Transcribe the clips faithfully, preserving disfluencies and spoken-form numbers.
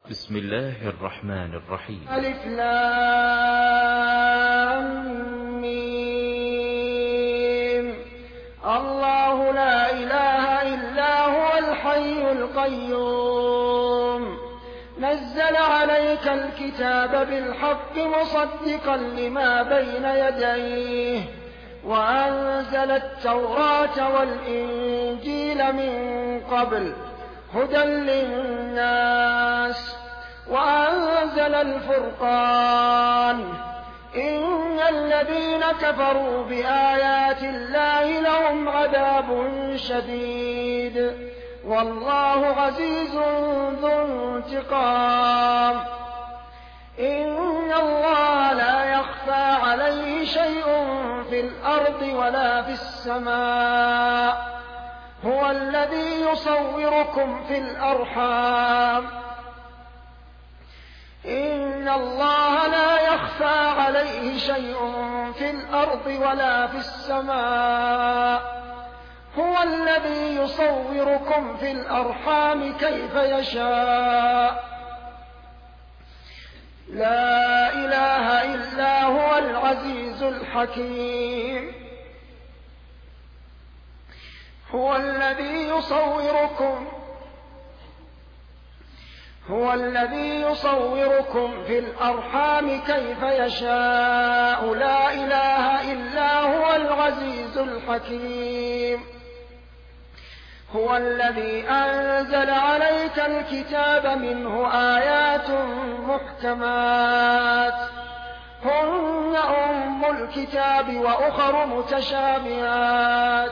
بسم الله الرحمن الرحيم. ألف لام ميم. الله لا إله إلا هو الحي القيوم نزل عليك الكتاب بالحق مصدقا لما بين يديه وأنزل التوراة والإنجيل من قبل هدى للناس وأنزل الفرقان إن الذين كفروا بآيات الله لهم عذاب شديد والله عزيز ذو انتقام. إن الله لا يخفى عليه شيء في الأرض ولا في السماء هو الذي يصوركم في الأرحام إن الله لا يخفى عليه شيء في الأرض ولا في السماء هو الذي يصوركم في الأرحام كيف يشاء لا إله إلا هو العزيز الحكيم. هو الذي يصوركم هو الذي يصوركم في الأرحام كيف يشاء لا إله إلا هو العزيز الحكيم. هو الذي أنزل عليك الكتاب منه آيات محكمات هن أم الكتاب وأخر متشابهات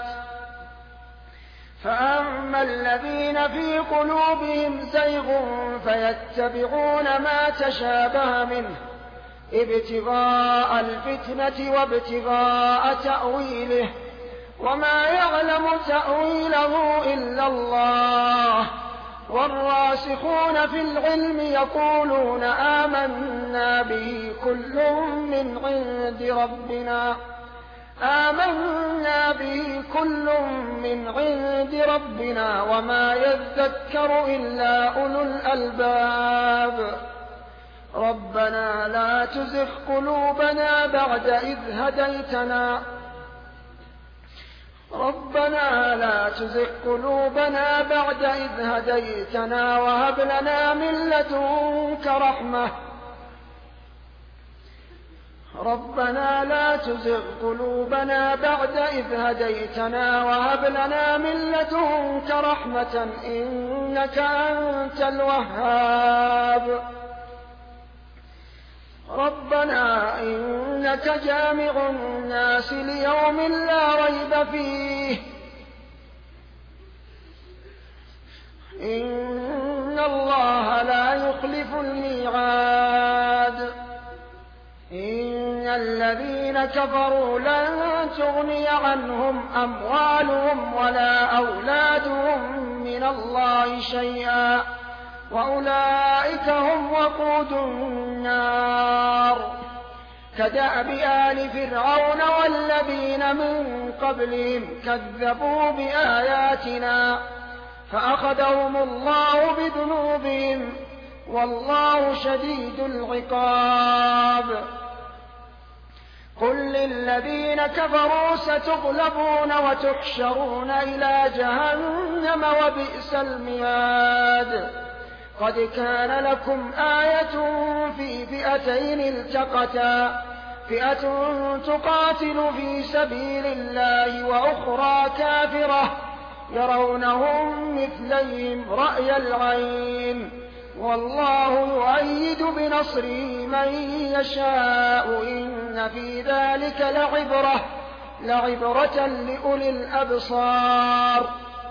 فأما الذين في قلوبهم زيغ فيتبعون ما تشابه منه ابتغاء الفتنة وابتغاء تأويله وما يعلم تأويله إلا الله والراسخون في العلم يقولون آمنا به كل من عند ربنا آمنا به كل من عند ربنا وما يذكر إلا أولو الألباب. ربنا لا تزغ قلوبنا بعد إذ هديتنا ربنا لا تزغ قلوبنا بعد إذ هديتنا وهب لنا من لدنك رحمة ربنا لا تزغ قلوبنا بعد إذ هديتنا وهب لنا من لدنك رحمة إنك أنت الوهاب. ربنا إنك جامع الناس ليوم لا ريب فيه إن الله لا يخلف الميعاد. إن الذين كفروا لن تغني عنهم أموالهم ولا أولادهم من الله شيئا وأولئك هم وقود النار كدأب آل فرعون والذين من قبلهم كذبوا بآياتنا فأخذهم الله بذنوبهم والله شديد العقاب. قل للذين كفروا ستغلبون وتحشرون إلى جهنم وبئس المهاد. قد كان لكم آية في فئتين التقتا فئة تقاتل في سبيل الله وأخرى كافرة يرونهم مثليهم رأي العين والله يؤيد بنصره من يشاء إن في ذلك لعبرة لعبرة لأولي الأبصار.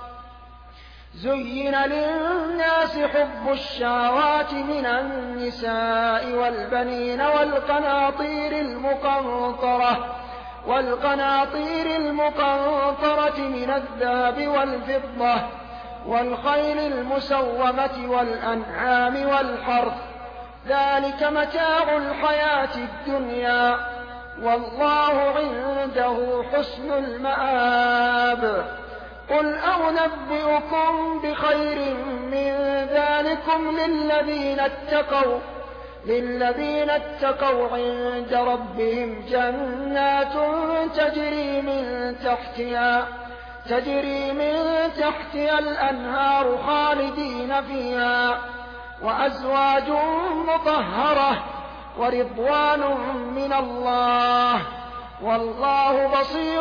زين للناس حب الشهوات من النساء والبنين والقناطير المقنطرة والقناطير المقنطرة من الذهب والفضة والخيل المسومة والأنعام والحرث ذلك متاع الحياة الدنيا والله عنده حسن المآب. قل أنبئكم بخير من ذلكم للذين اتقوا للذين اتقوا عند ربهم جنات تجري من تحتها تجري من تحتها الأنهار خالدين فيها وأزواج مطهرة ورضوان من الله والله بصير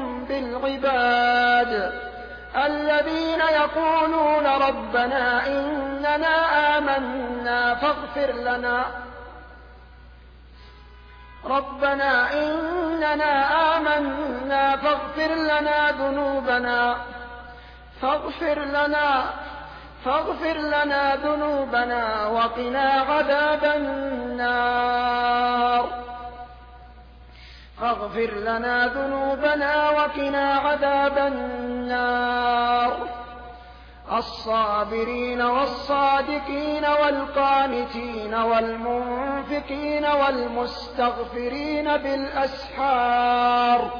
بالعباد الذين يقولون ربنا إننا آمنا فاغفر لنا ربنا إننا آمنا فاغفر لنا ذنوبنا فاغفر لنا فاغفر لنا ذنوبنا وقنا عذاب النار فاغفر لنا ذنوبنا وقنا عذاب النار الصابرين والصادقين والقانتين والمنفقين والمستغفرين بالأسحار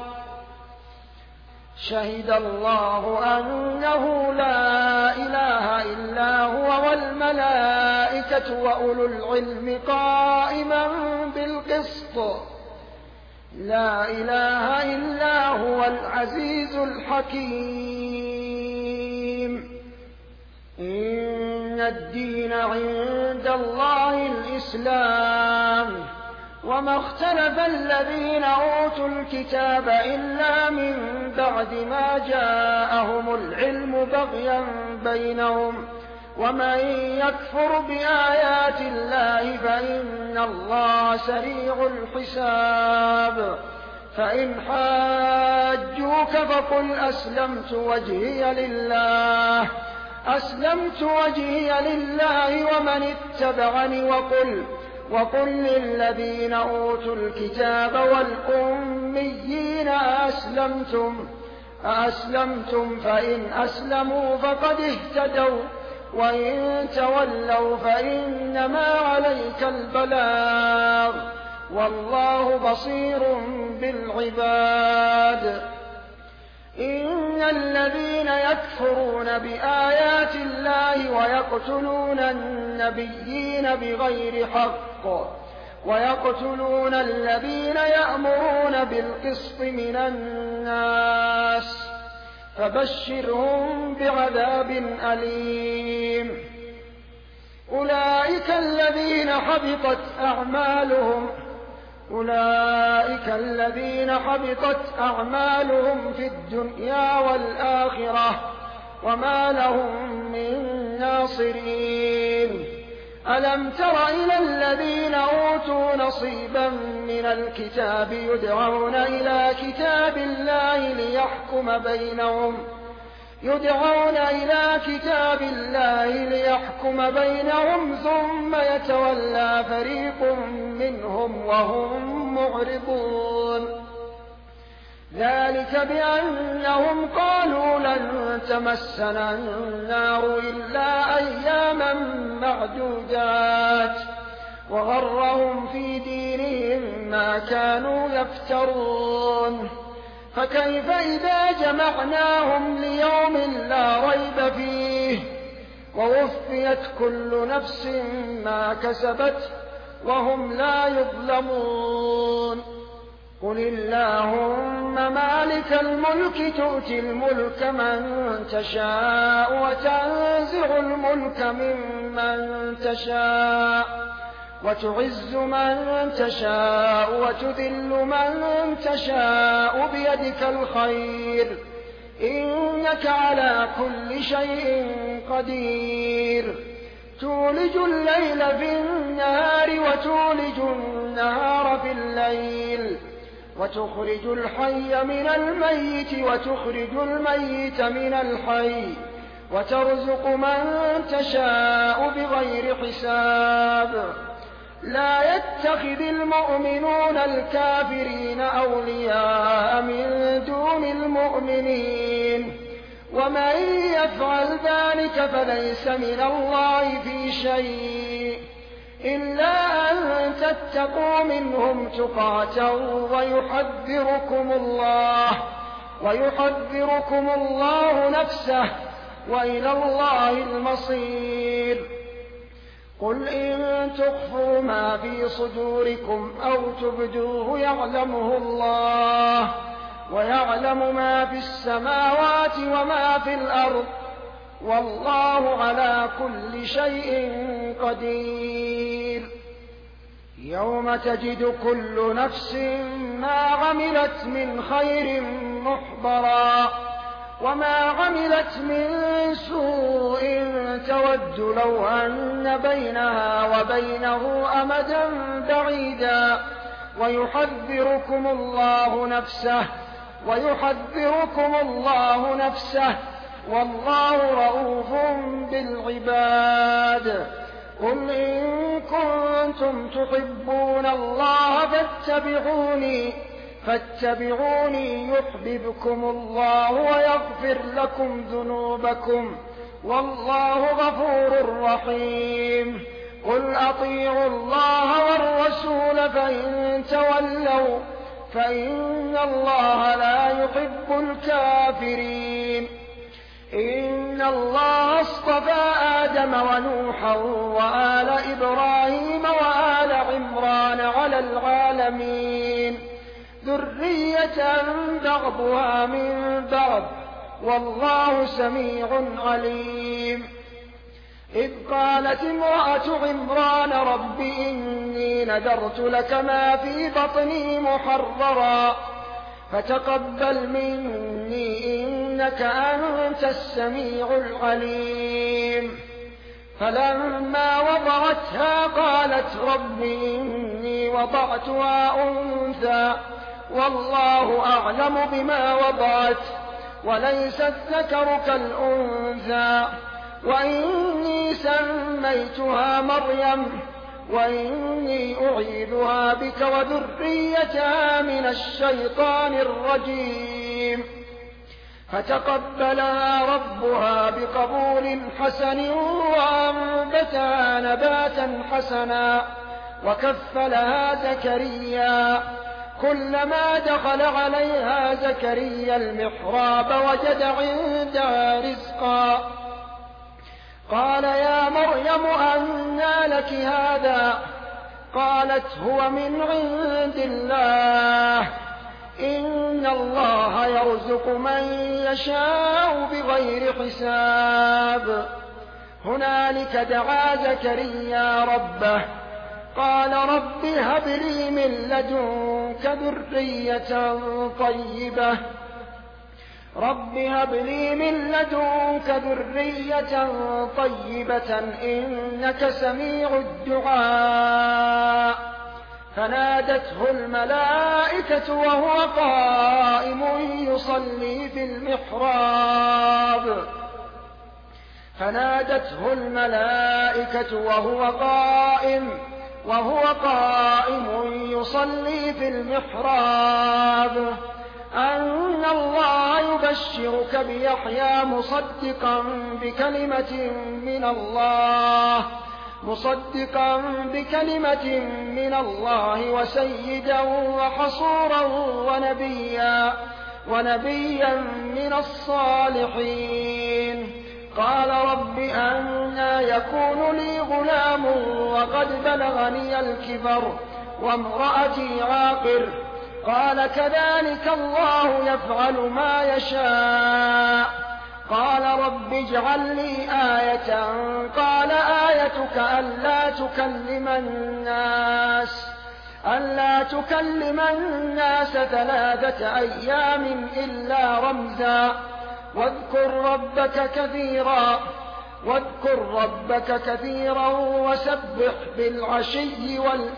شهد الله أنه لا إله إلا هو والملائكة وأولو العلم قائما بالقسط لا إله إلا هو العزيز الحكيم إن الدين عند الله الإسلام وما اختلف الذين أوتوا الكتاب إلا من بعد ما جاءهم العلم بغيا بينهم ومن يكفر بآيات الله فإن الله سريع الحساب فإن حاجوك فقل أسلمت وجهي لله أسلمت وجهي لله ومن اتبعني وقل وقل للذين أوتوا الكتاب والأميين أسلمتم أسلمتم فإن أسلموا فقد اهتدوا وإن تولوا فإنما عليك البلاغ والله بصير بالعباد إن الذين يكفرون بآيات الله ويقتلون النبيين بغير حق ويقتلون الذين يأمرون بالقسط من الناس فبشرهم بعذاب أليم أولئك الذين حبطت أعمالهم أولئك الذين حبطت أعمالهم في الدنيا والآخرة وما لهم من ناصرين ألم تر إلى الذين أوتوا نصيبا من الكتاب يدعون إلى كتاب الله ليحكم بينهم يدعون إلى كتاب الله ليحكم بينهم ثم يتولى فريق منهم وهم معرضون ذلك بأنهم قالوا لن تمسنا النار إلا أياما معدودات وغرهم في دينهم ما كانوا يفترون فكيف إذا جمعناهم ليوم لا ريب فيه ووفيت كل نفس ما كسبت وهم لا يظلمون قل اللهم مالك الملك تؤتي الملك من تشاء وتنزع الملك ممن تشاء وتعز من تشاء وتذل من تشاء بيدك الخير إنك على كل شيء قدير تولج الليل في النهار وتولج النهار في الليل وتخرج الحي من الميت وتخرج الميت من الحي وترزق من تشاء بغير حساب لا يتخذ المؤمنون الكافرين أولياء من دون المؤمنين ومن يفعل ذلك فليس من الله في شيء إلا أن تتقوا منهم تقاة ويحذركم الله ويحذركم الله نفسه وإلى الله المصير. قل إن تخفوا ما في صدوركم أو تبدوه يعلمه الله ويعلم ما في السماوات وما في الأرض والله على كل شيء قدير. يوم تجد كل نفس ما عملت من خير محضرا وما عملت من سوء تود لو أن بينها وبينه أمدا بعيدا ويحذركم الله نفسه ويحذركم الله نفسه والله رءوف بالعباد. قل إن كنتم تحبون الله فاتبعوني فاتبعوني يحببكم الله ويغفر لكم ذنوبكم والله غفور رحيم. قل أطيعوا الله والرسول فإن تولوا فإن الله لا يحب الكافرين. إن الله اصطفى آدم ونوحا وآل إبراهيم وآل عمران على العالمين ذرية بعضها من بعض والله سميع عليم. إذ قالت امرأة عمران رب إني نذرت لك ما في بطني محررا فتقبل مني إنك أنت السميع العليم. فلما وضعتها قالت رب إني وضعتها أنثى والله أعلم بما وضعت وليس الذكر كالأنثى وإني سميتها مريم وإني أعيذها بك وذريتها من الشيطان الرجيم. فتقبلها ربها بقبول حسن وأنبتها نباتا حسنا وكفلها زكريا. كلما دخل عليها زكريا المحراب وجد عندها رزقا قال يا مريم أنى لك هذا؟ قالت هو من عند الله إن الله يرزق من يشاء بغير حساب. هنالك دعا زكريا ربه قال رب هب لي من لدنك ذرية طيبة رب هب لي من لدنك ذرية طيبة إنك سميع الدعاء. فنادته الملائكة وهو قائم يصلي في المحراب فنادته الملائكة وهو قائم وهو قائم يصلي في المحراب أن الله يبشرك بيحيى مصدقا بكلمة من الله مصدقا بكلمة من الله وسيدا وحصورا ونبيا ونبيا من الصالحين. قال رب أنى يكون لي غلام وقد بلغني الكبر وامرأتي عاقر قال كذلك الله يفعل ما يشاء. قال رب اجعل لي آية قال آيتك ألا تكلم الناس ألا تكلم الناس ثلاثة أيام إلا رمزا واذكر ربك كثيرا واذكر ربك كثيرا وسبح بالعشي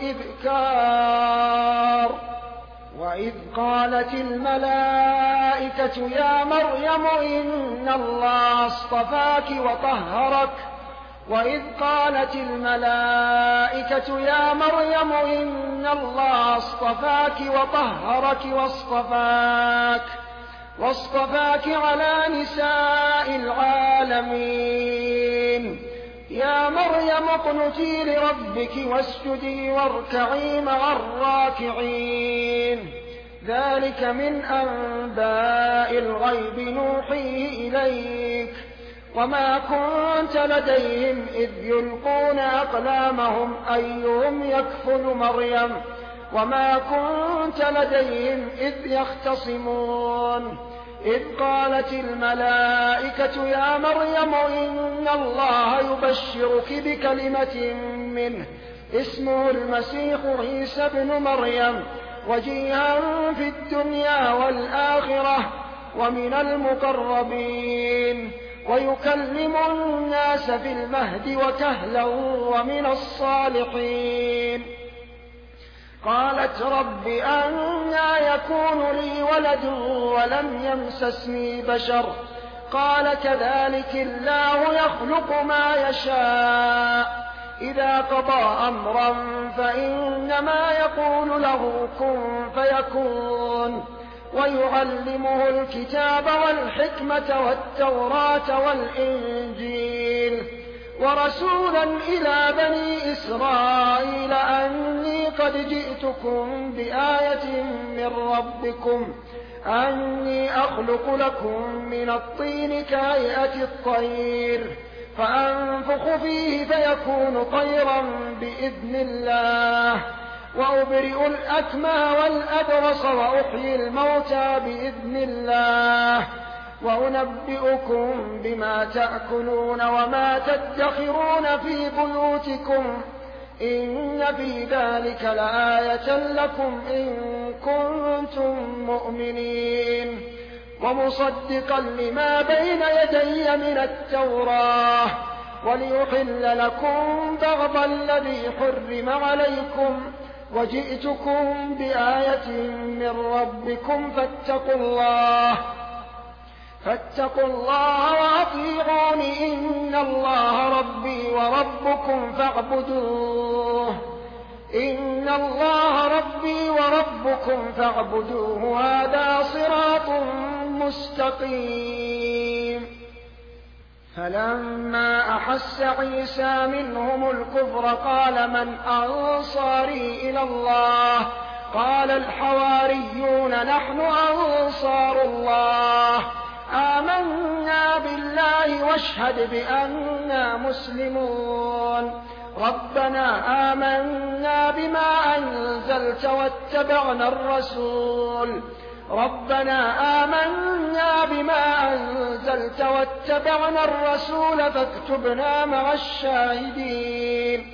والإبكار. وإذ قالت الملائكة يا مريم إن الله اصطفاك وطهرك وإذ قالت الملائكة يا مريم إن الله اصطفاك وطهرك واصطفاك واصطفاك على نساء العالمين. يا مريم اقنتي لربك واسجدي واركعي مع الراكعين. ذلك من أنباء الغيب نوحيه إليك وما كنت لديهم إذ يلقون أقلامهم أيهم يكفل مريم وما كنت لديهم إذ يختصمون إذ قالت الملائكة يا مريم إن الله يبشرك بكلمة منه اسمه المسيح عيسى ابن مريم وجيها في الدنيا والآخرة ومن المقربين ويكلم الناس في المهد وكهلا ومن الصالحين. قالت رب أنى يكون لي ولد ولم يمسسني بشر قال كذلك الله يخلق ما يشاء إذا قضى أمرا فإنما يقول له كن فيكون ويعلمه الكتاب والحكمة والتوراة والإنجيل ورسولا إلى بني إسرائيل أني قد جئتكم بآية من ربكم أني أخلق لكم من الطين كهيئة الطير فأنفخ فيه فيكون طيرا بإذن الله وأبرئ الأكمى والأبرص وأحيي الموتى بإذن الله وأنبئكم بما تأكلون وما تدخرون في بيوتكم إن في ذلك لآية لكم إن كنتم مؤمنين ومصدقا لما بين يدي من التوراة وليحل لكم بعض الذي حرم عليكم وجئتكم بآية من ربكم فاتقوا الله فاتقوا الله وأطيعون إن الله ربي وربكم فاعبدوه إن الله ربي وربكم فاعبدوه هذا صراط مستقيم. فلما أحس عيسى منهم الكفر قال من أنصاري إلى الله قال الحواريون نحن أنصار الله آمنا بالله واشهد بأننا مسلمون ربنا آمنا بما أنزلت واتبعنا الرسول ربنا آمنا بما أنزلت واتبعنا الرسول فاكتبنا مع الشاهدين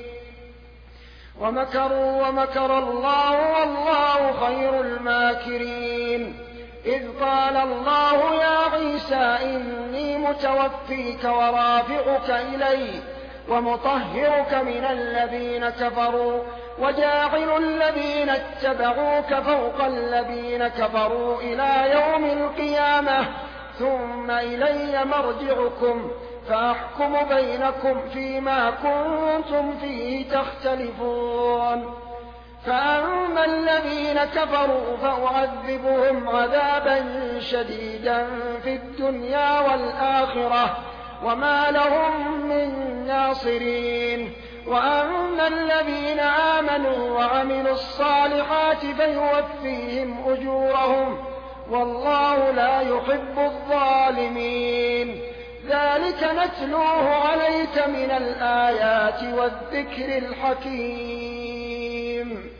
ومكروا ومكر الله والله خير الماكرين. إذ قال الله يا عيسى إني متوفيك ورافعك إلي ومطهرك من الذين كفروا وجاعل الذين اتبعوك فوق الذين كفروا إلى يوم القيامة ثم إلي مرجعكم فأحكم بينكم فيما كنتم فيه تختلفون. فأما الذين كفروا فأعذبهم عذابا شديدا في الدنيا والآخرة وما لهم من ناصرين وأما الذين آمنوا وعملوا الصالحات فيوفيهم أجورهم والله لا يحب الظالمين. ذلك نتلوه عليك من الآيات والذكر الحكيم.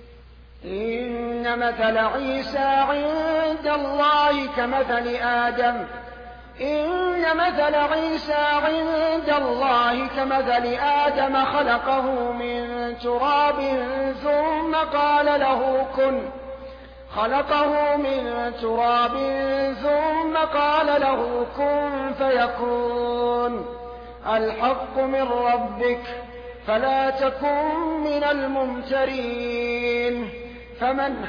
إن مثل عيسى عند الله كمثل آدم إن مثل عيسى عند الله كمثل آدم خلقه من تراب ثم قال له كن خلقه من تراب ثم قال له كن فيكون الحق من ربك فلا تكن من الممترين. فمن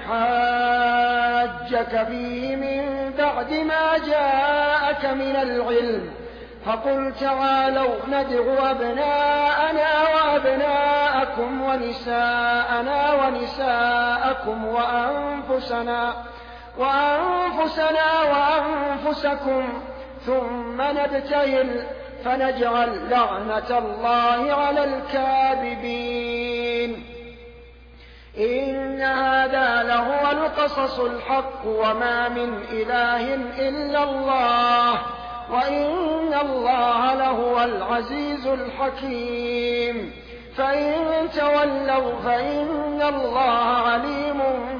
حاجك فيه من بعد ما جاءك من العلم فقل تعالوا ندع أبناءنا وأبناءكم ونساءنا ونساءكم وأنفسنا وأنفسنا وأنفسكم ثم نبتهل فنجعل لعنة الله على الكاذبين. إن هذا لهو القصص الحق وما من إله إلا الله وإن الله لهو العزيز الحكيم. فإن تولوا فإن الله عليم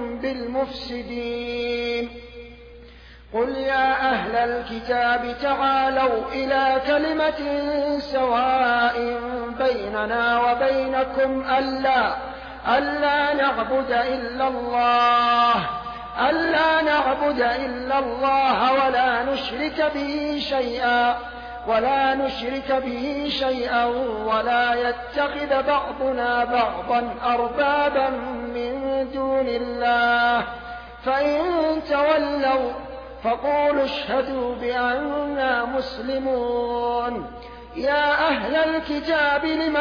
بالمفسدين. قل يا أهل الكتاب تعالوا إلى كلمة سواء بيننا وبينكم ألا ألا نعبد إلا الله ألا نعبد إلا الله ولا نشرك به شيئا ولا نشرك به شيئا ولا يتخذ بعضنا بعضا أربابا من دون الله. فإن تولوا فقولوا اشهدوا بأننا مسلمون. يا أهل الكتاب لم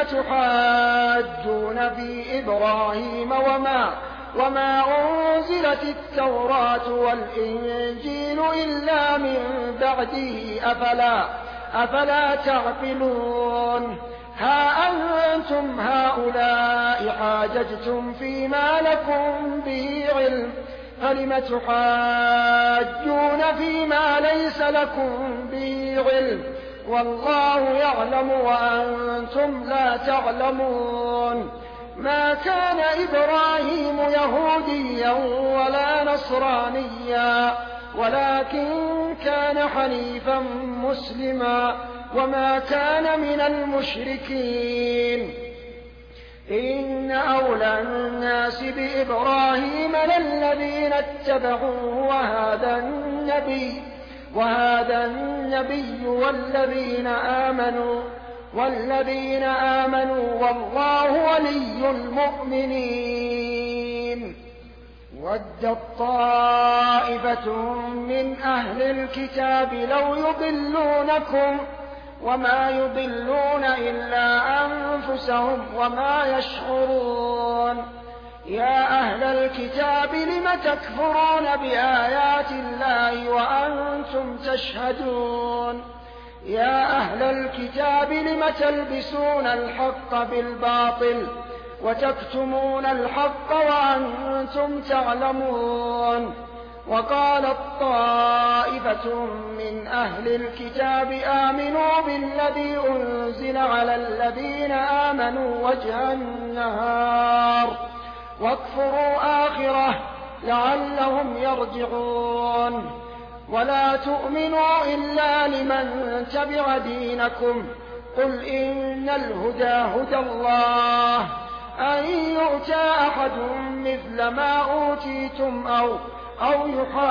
تحاجون في إبراهيم وما وما أنزلت التوراة والإنجيل إلا من بعده أفلا أفلا تعقلون. ها أنتم هؤلاء حاججتم فيما لكم به علم فلم تحاجون فيما ليس لكم به علم والله يعلم وأنتم لا تعلمون. ما كان إبراهيم يهوديا ولا نصرانيا ولكن كان حنيفا مسلما وما كان من المشركين. إن أولى الناس بإبراهيم للذين اتبعوه وهذا النبي وهذا النبي والذين آمنوا والذين آمنوا والله ولي المؤمنين. ودت طائفة من أهل الكتاب لو يضلونكم وما يضلون إلا أنفسهم وما يشعرون. يا أهل الكتاب لم تكفرون بآيات الله وأنتم تشهدون. يا أهل الكتاب لم تلبسون الحق بالباطل وتكتمون الحق وأنتم تعلمون. وقالت طائفة من أهل الكتاب آمنوا بالذي أنزل على الذين آمنوا وجه النهار واكفروا آخره لعلهم يرجعون. ولا تؤمنوا إلا لمن تبع دينكم قل إن الهدى هدى الله أن يؤتى أحد مثل ما أوتيتم أو أو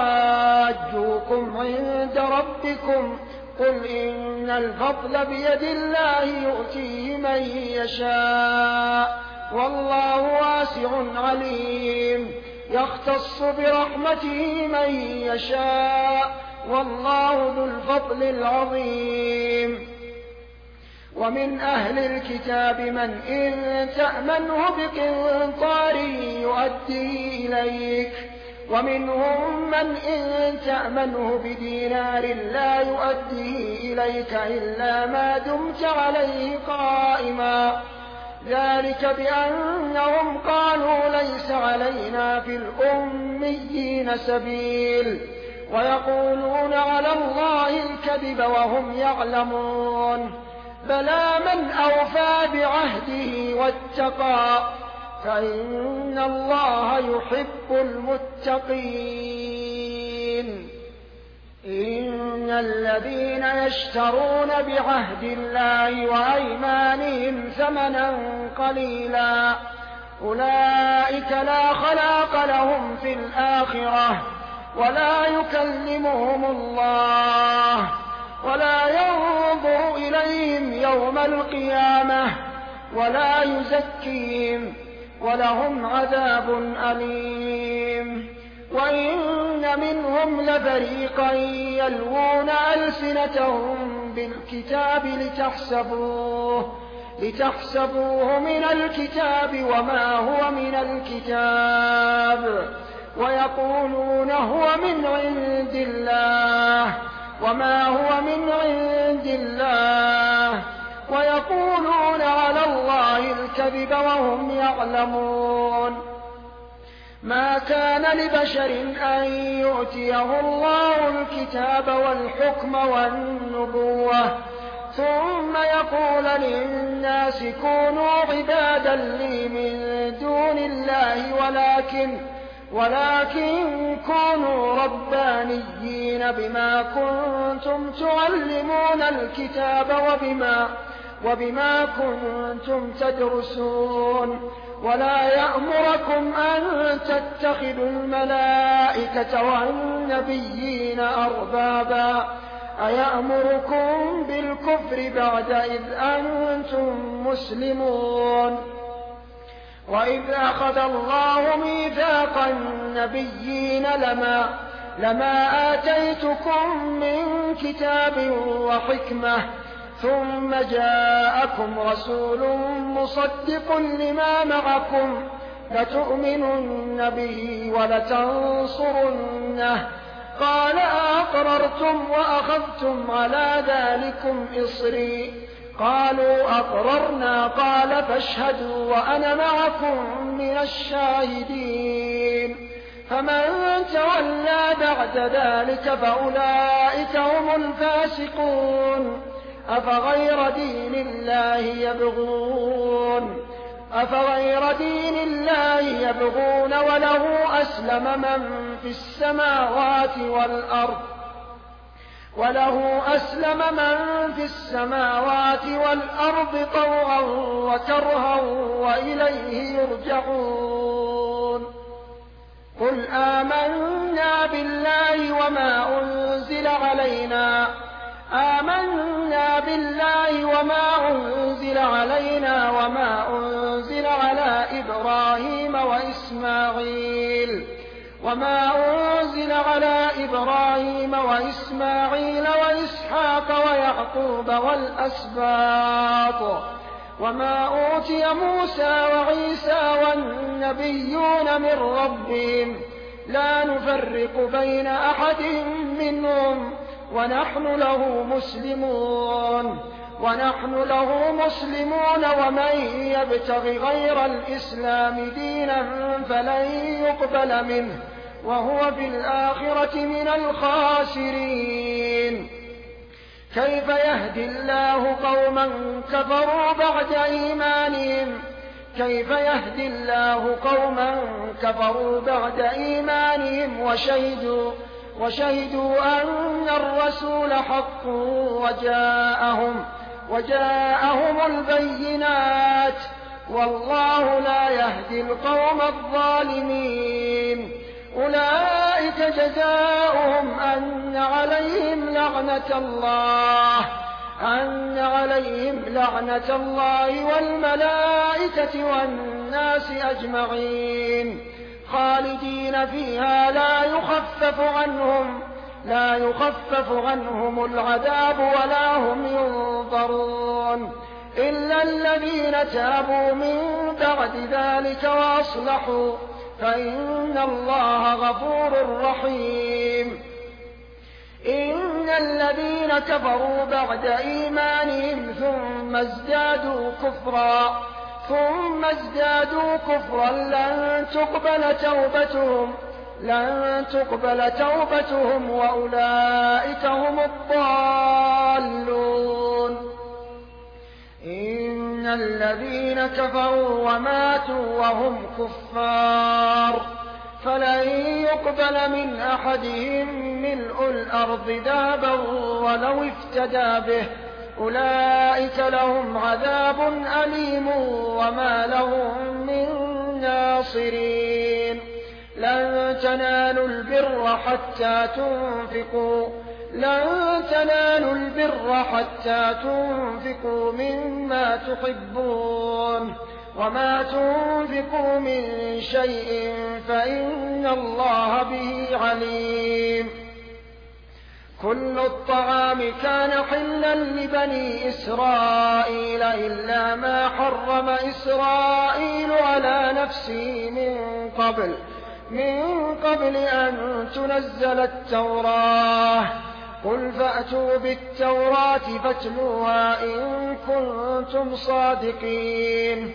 يحاجوكم عند ربكم قل إن الفضل بيد الله يؤتيه من يشاء والله واسع عليم. يختص برحمته من يشاء والله ذو الفضل العظيم. ومن أهل الكتاب من إن تأمنه بقنطار يؤديه إليك ومنهم من إن تأمنه بدينار لا يؤديه إليك إلا ما دمت عليه قائما. ذلك بأنهم قالوا ليس علينا في الأميين سبيل ويقولون على الله الكذب وهم يعلمون. بلى من أوفى بعهده واتقى فإن الله يحب المتقين. إن الذين يشترون بعهد الله وأيمانهم ثمنا قليلا أولئك لا خلاق لهم في الآخرة ولا يكلمهم الله ولا ينظر إليهم يوم القيامة ولا يزكيهم ولهم عذاب أليم. وإن منهم لفريقا يلوون ألسنتهم بالكتاب لتحسبوه لتحسبوه من الكتاب وما هو من الكتاب ويقولون هو من عند الله وما هو من عند الله ويقولون على الله الكذب وهم يعلمون. ما كان لبشر أن يؤتيه الله الكتاب والحكم والنبوة ثم يقول للناس كونوا عبادا لي من دون الله ولكن ولكن كونوا ربانيين بما كنتم تعلمون الكتاب وبما وبما كنتم تدرسون ولا يأمركم أن تتخذوا الملائكة والنبيين أربابا أيأمركم بالكفر بعد إذ أنتم مسلمون وإذ أخذ الله ميثاق النبيين لما لما آتيتكم من كتاب وحكمة ثم جاءكم رسول مصدق لما معكم لتؤمنن به ولتنصرنه قال أقررتم وأخذتم على ذلكم إصري قالوا أقررنا قال فاشهدوا وأنا معكم من الشاهدين فمن تولى بعد ذلك فأولئك هم الفاسقون أفغير دين الله يبغون أفغير دين الله يبغون وله أسلم من في السماوات والأرض وله أسلم من في السماوات والأرض طوعا وكرها وإليه يرجعون قل آمنا بالله وما أنزل علينا آمنا بالله وما أنزل علينا وما أنزل على إبراهيم وإسماعيل وما أنزل على إبراهيم وإسماعيل وإسحاق ويعقوب والأسباط وما أوتي موسى وعيسى والنبيون من ربهم لا نفرق بين أحد منهم ونحن له مسلمون ونحن له مسلمون ومن يبتغ غير الإسلام دينا فلن يقبل منه وهو في الآخرة من الخاسرين كيف يهدي الله قوما كفروا بعد إيمانهم كيف يهدي الله قوما كفروا بعد إيمانهم وشهدوا وشهدوا أن الرسول حق وجاءهم وجاءهم البينات والله لا يهدي القوم الظالمين أولئك جزاؤهم أن عليهم لعنة الله أن عليهم لعنة الله والملائكة والناس أجمعين خالدين فيها لا يخفف عنهم لا يخفف عنهم العذاب ولا هم ينظرون إلا الذين تابوا من بعد ذلك وأصلحوا فإن الله غفور رحيم إن الذين كفروا بعد إيمانهم ثم ازدادوا كفرا ثم ازدادوا كفرا لن تقبل توبتهم لن تقبل توبتهم وأولئك هم الضالون إن الذين كفروا وماتوا وهم كفار فلن يقبل من أحدهم ملء الأرض ذهبا ولو افتدى به أولئك لهم عذاب أليم وما لهم من ناصرين لن تنالوا البر حتى تنفقوا لن تنالوا البر حتى تنفقوا مما تحبون وما تنفقوا من شيء فإن الله به عليم كل الطعام كان حلا لبني إسرائيل إلا ما حرم إسرائيل على نفسه من قبل من قبل أن تنزل التوراة قل فأتوا بالتوراة فاتلوها إن كنتم صادقين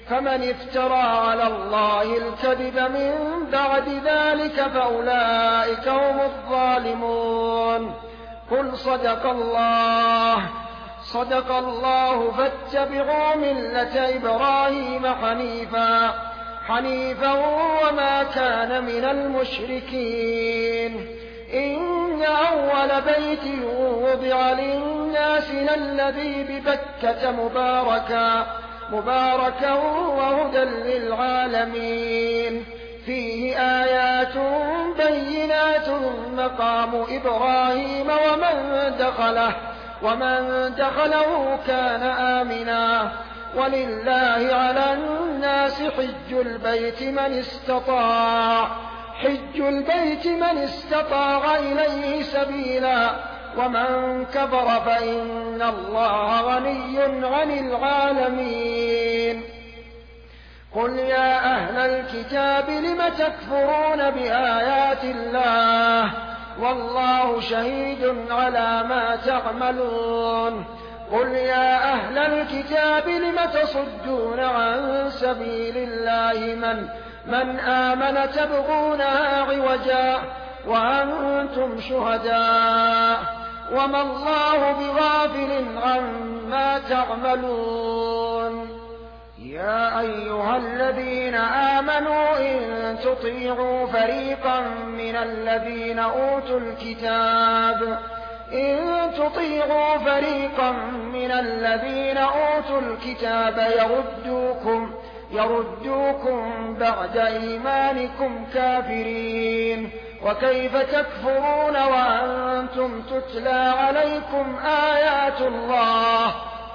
فمن افترى على الله الكذب من بعد ذلك فأولئك هم الظالمون. قل صدق الله صدق الله فاتبعوا ملة إبراهيم حنيفا حنيفا وما كان من المشركين. إن أول بيت وضع للناس للذي ببكة مباركا مباركا وهدى للعالمين فيه آيات بينات مقام إبراهيم ومن دخله ومن دخله كان آمنا ولله على الناس حج البيت من استطاع حج البيت من استطاع إليه سبيلا ومن كفر فإن الله غني عن العالمين. قل يا أهل الكتاب لم تكفرون بآيات الله والله شهيد على ما تعملون. قل يا أهل الكتاب لم تصدون عن سبيل الله من من آمن تبغونها عوجا وأنتم شهداء وما الله بغافل عما تعملون. يا أيها الذين آمنوا إن تطيعوا فريقا من الذين أوتوا الكتاب إن تطيعوا فريقا من الذين أوتوا الكتاب يردوكم يردوكم بعد إيمانكم كافرين. وكيف تكفرون وأنتم تتلى عليكم آيات الله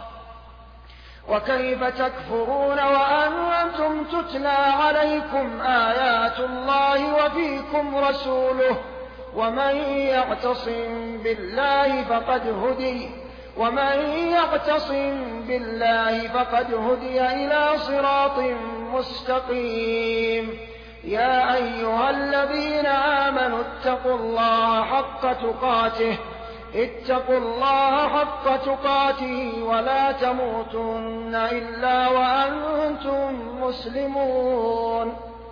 وكيف تكفرون وأنتم تتلى عليكم آيات الله وفيكم رسوله ومن يعتصم بالله فقد هدي ومن يعتصم بالله فقد هدي إلى صراط مستقيم. يا أيها الذين آمنوا اتقوا الله حق تقاته اتقوا الله حق تقاته ولا تموتن إلا وأنتم مسلمون.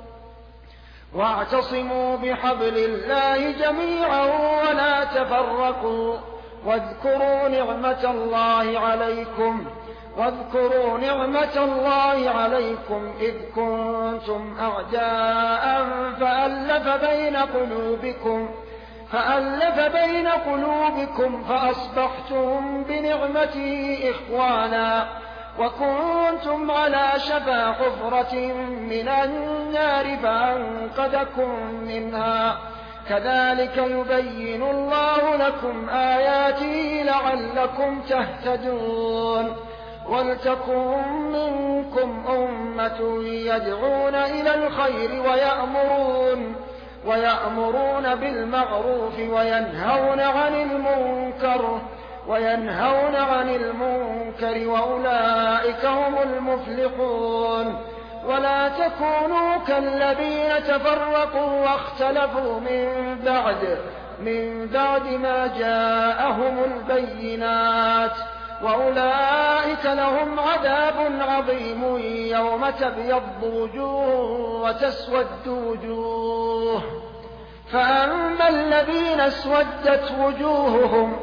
واعتصموا بحبل الله جميعا ولا تفرقوا واذكروا نعمة الله عليكم واذكروا نعمة الله عليكم إذ كنتم أعداء فألف بين قلوبكم فألف بين قلوبكم فأصبحتم بنعمته إخوانا وكنتم على شفا حفرة من النار فأنقذكم منها. كذلك يبين الله لكم آياته لعلكم تهتدون. ولتكن منكم أمة يدعون إلى الخير ويأمرون ويأمرون بالمعروف وينهون عن المنكر وينهون عن المنكر وأولئك هم المفلحون. ولا تكونوا كالذين تفرقوا واختلفوا من بعد من بعد ما جاءهم البينات وأولئك لهم عذاب عظيم يوم تبيض وجوه وتسود وجوه. فأما الذين اسودت وجوههم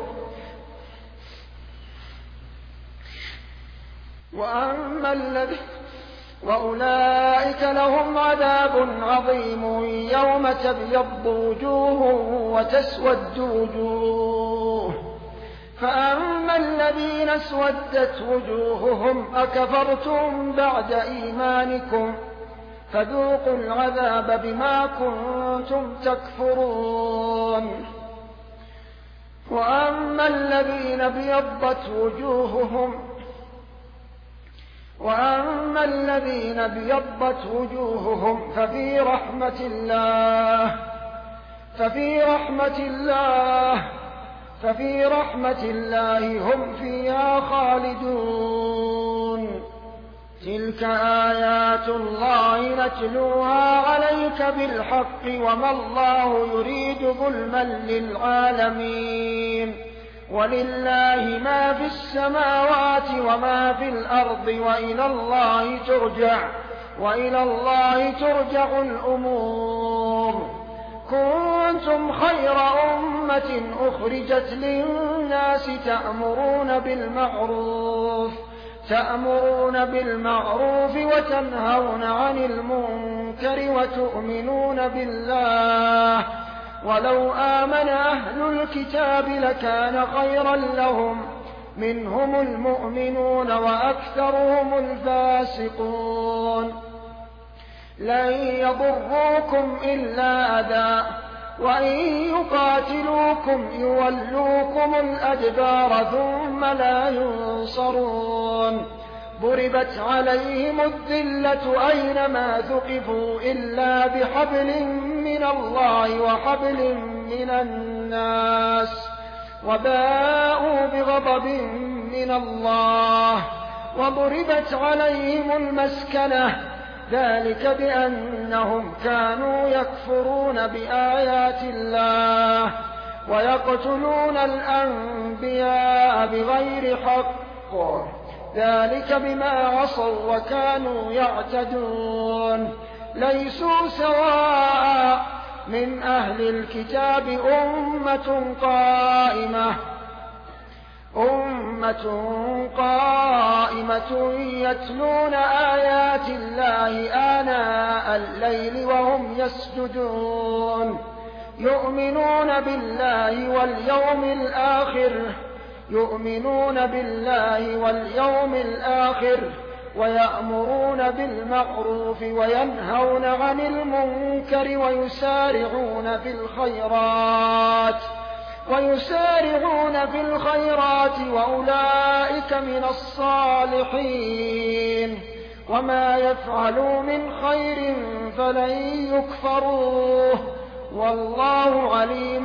وأما الذين وأولئك لهم عذاب عظيم يوم تبيض وجوه وتسود وجوه. فأما الذين اسودت وجوههم أكفرتم بعد إيمانكم فذوقوا العذاب بما كنتم تكفرون. وأما الذين ابيضت وجوههم وأما الذين ابيضت وجوههم ففي رحمة الله ففي رحمة الله ففي رحمة الله هم فيها خالدون. تلك آيات الله نتلوها عليك بالحق وما الله يريد ظلما للعالمين ولله ما في السماوات وما في الأرض وإلى الله ترجع وإلى الله ترجع الأمور. كنتم خير أمة أخرجت للناس تأمرون بالمعروف تأمرون بالمعروف وتنهون عن المنكر وتؤمنون بالله، ولو آمن أهل الكتاب لكان خيرا لهم، منهم المؤمنون وأكثرهم الفاسقون. لن يضروكم إلا أذى، وإن يقاتلوكم يولوكم الأدبار ثم لا ينصرون. ضربت عليهم الذلة أينما ثقفوا إلا بحبل من الله وحبل من الناس، وباءوا بغضب من الله، وضربت عليهم المسكنة، ذلك بأنهم كانوا يكفرون بآيات الله ويقتلون الأنبياء بغير حق، ذلك بما عصوا وكانوا يعتدون. ليسوا سواء من أهل الكتاب أمة قائمة أمة قائمة يتلون آيات الله آناء الليل وهم يسجدون، يؤمنون بالله واليوم الآخر يؤمنون بالله واليوم الآخر ويأمرون بالمعروف وينهون عن المنكر ويسارعون في الخيرات ويسارعون في الخيرات وأولئك من الصالحين. وما يفعلوا من خير فلن يكفروه، والله عليم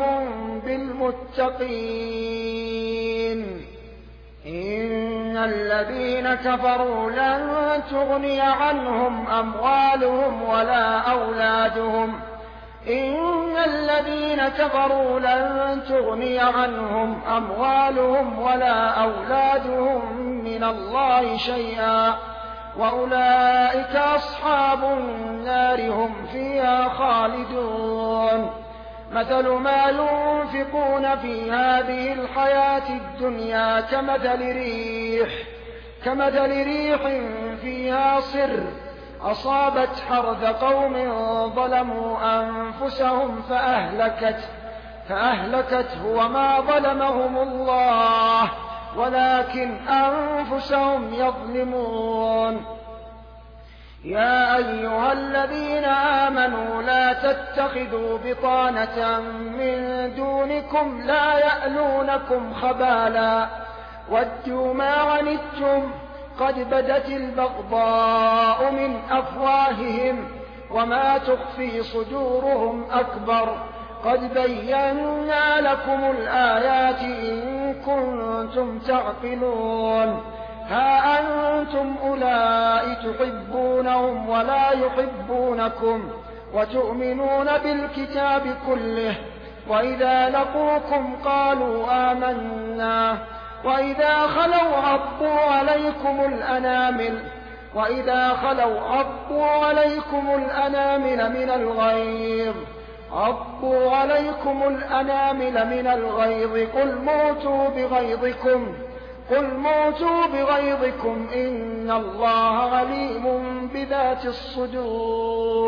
بالمتقين. إن الذين كفروا لن تغني عنهم أموالهم ولا أولادهم إن الذين كفروا لن تغني عنهم أموالهم ولا أولادهم من الله شيئا، وأولئك أصحاب النار هم فيها خالدون. مثل ما ينفقون في هذه الحياة الدنيا كمثل ريح كمثل ريح فيها صر أصابت حرث قوم ظلموا أنفسهم فأهلكت فأهلكته وما ظلمهم الله ولكن أنفسهم يظلمون. يا أيها الذين آمنوا لا تتخذوا بطانة من دونكم لا يألونكم خبالا ودوا ما عنتم قد بدت البغضاء من أفواههم وما تخفي صدورهم أكبر قد بينا لكم الآيات إن كنتم تعقلون. ها أنتم أولئك تحبونهم ولا يحبونكم وتؤمنون بالكتاب كله، وإذا لقوكم قالوا آمنا وإذا خلوا عضوا عليكم الأنامل وإذا خلوا عضوا عليكم الأنامل من الغيظ عضوا عليكم الأنامل من الغيظ قل موتوا بغيظكم قل موتوا بغيظكم إن الله عليم بذات الصدور.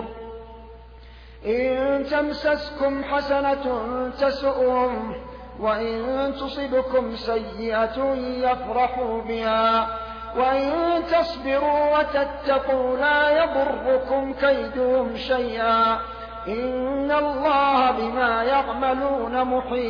إن تمسسكم حسنة تسؤهم وإن تصبكم سيئة يفرحوا بها وإن تصبروا وتتقوا لا يضركم كيدهم شيئا إن الله بما يعملون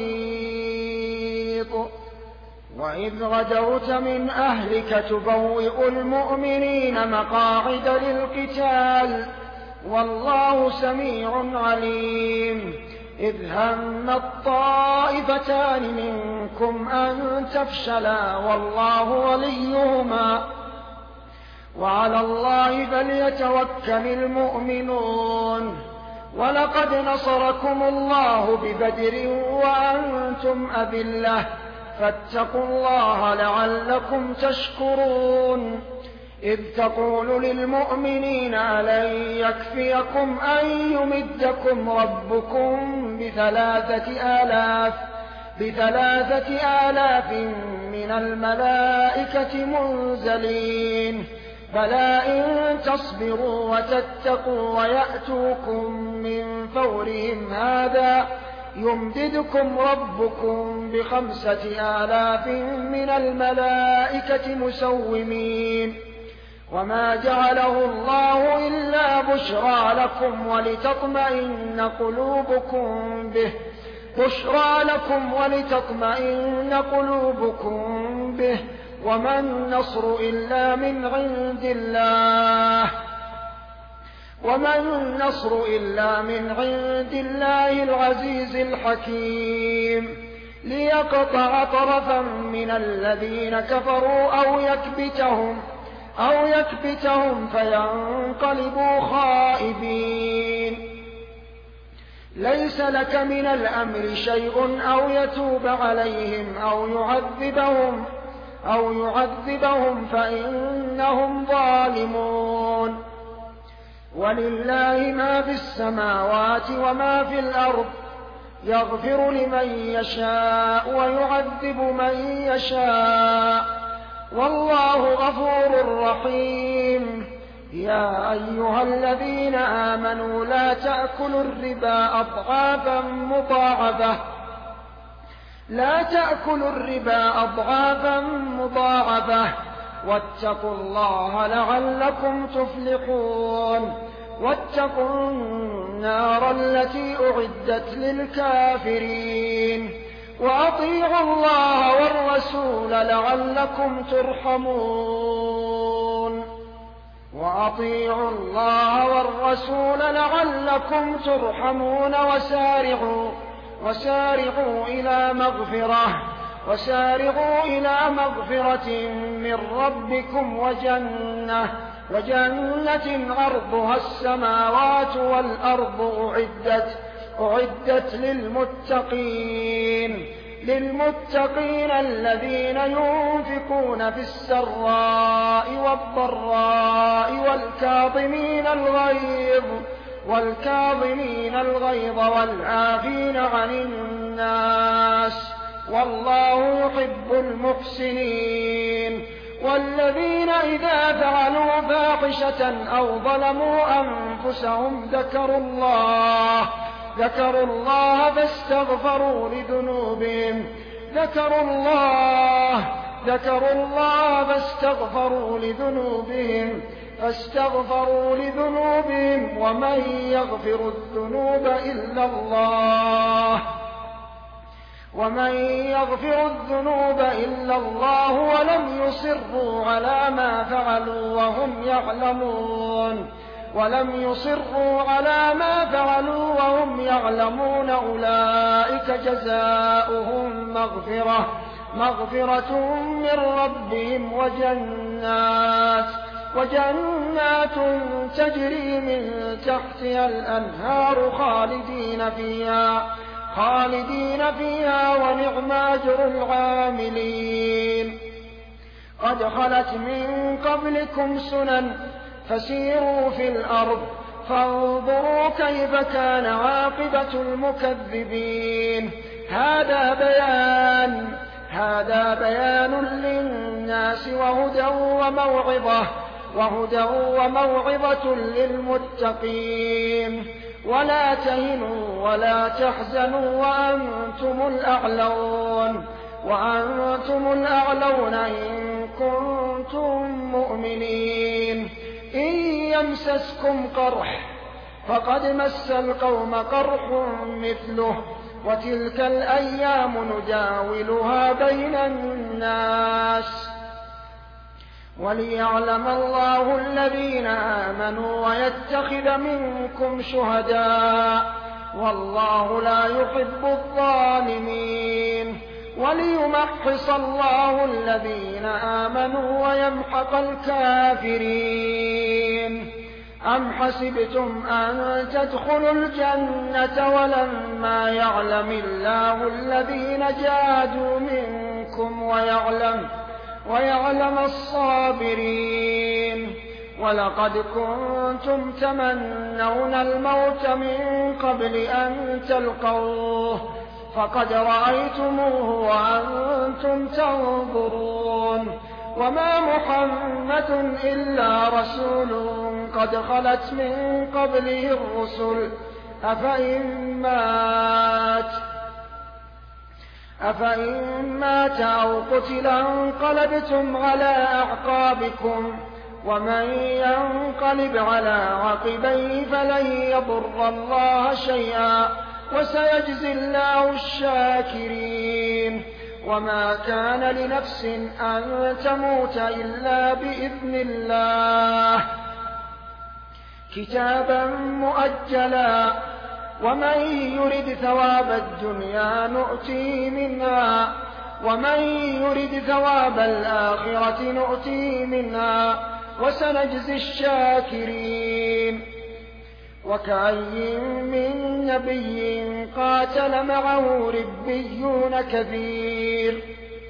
محيط. وإذ غدوت من أهلك تبوئ المؤمنين مقاعد للقتال والله سميع عليم. إذ هم الطائفتان منكم أن تفشلا والله وليهما وعلى الله فليتوكل المؤمنون. ولقد نصركم الله ببدر وأنتم أذلة فاتقوا الله لعلكم تشكرون. إذ تقول للمؤمنين ألن يكفيكم أن يمدكم ربكم بثلاثة آلاف بثلاثة آلاف من الملائكة منزلين بلى إن تصبروا وتتقوا ويأتوكم من فورهم هذا يمددكم ربكم بخمسة آلاف من الملائكة مسومين. وما جعله الله إلا بشرى لكم ولتطمئن قلوبكم به بشرى لكم ولتطمئن قلوبكم به وما النصر إلا من عند الله وما النصر إلا من عند الله العزيز الحكيم. ليقطع طرفا من الذين كفروا أو يكبتهم أو يكبتهم فينقلبوا خائبين. ليس لك من الأمر شيء أو يتوب عليهم أو يعذبهم أو يعذبهم فإنهم ظالمون. ولله ما في السماوات وما في الأرض يغفر لمن يشاء ويعذب من يشاء والله غفور رحيم. يا أيها الذين آمنوا لا تأكلوا الربا أضعافا مضاعفة لا تأكلوا الربا أضعافا مضاعفة واتقوا الله لعلكم تفلحون. واتقوا النار التي أعدت للكافرين وأطيعوا الله والرسول لعلكم ترحمون وأطيعوا الله والرسول لعلكم ترحمون وسارعوا وسارعوا إلى مغفرة وسارعوا إلى مغفرة من ربكم وجنة وجنة عرضها السماوات والأرض أعدت أعدت للمتقين للمتقين الذين ينفقون في السراء والضراء والكاظمين الغيظ والكاظمين الغيظ والعافين عن الناس والله يحب المحسنين. والذين إذا فعلوا فاحشة أو ظلموا أنفسهم ذكروا الله ذكروا الله فاستغفروا لذنوبهم ذكروا الله ذكروا الله فاستغفروا لذنوبهم فاستغفروا لذنوبهم ومن يغفر الذنوب إلا الله ومن يغفر الذنوب إلا الله ولم يصروا على ما فعلوا وهم يعلمون ولم يصروا على ما فعلوا وهم يعلمون أولئك جزاؤهم مغفرة مغفرة من ربهم وجنات وجنات تجري من تحتها الأنهار خالدين فيها خالدين فيها ونعم أجر العاملين. قد خلت من قبلكم سنن فسيروا في الأرض فانظروا كيف كان عاقبة المكذبين. هذا بيان هذا بيان للناس وهدى وموعظة وهدى وموعظة للمتقين. ولا تهنوا ولا تحزنوا وأنتم الأعلون وأنتم الأعلون إن كنتم مؤمنين. إن يمسسكم قرح فقد مس القوم قرح مثله وتلك الأيام نداولها بين الناس وليعلم الله الذين آمنوا ويتخذ منكم شهداء والله لا يحب الظالمين وليمحص الله الذين آمنوا ويمحق الكافرين. أم حسبتم أن تدخلوا الجنة ولما يعلم الله الذين جاهدوا منكم منكم ويعلم ويعلم الصابرين. ولقد كنتم تمنون الموت من قبل أن تلقوه فقد رأيتموه وأنتم تنظرون. وما محمد إلا رسول قد خلت من قبله الرسل أفإن مات أفإن مات أو قتل انقلبتم على أعقابكم ومن ينقلب على عقبيه فلن يضر الله شيئا وسيجزي الله الشاكرين. وما كان لنفس أن تموت إلا بإذن الله كتابا مؤجلا ومن يرد ثواب الدنيا نؤتيه منها ومن يرد ثواب الآخرة نؤتيه منها وسنجزي الشاكرين. وكأي من نبي قاتل معه ربيون كثير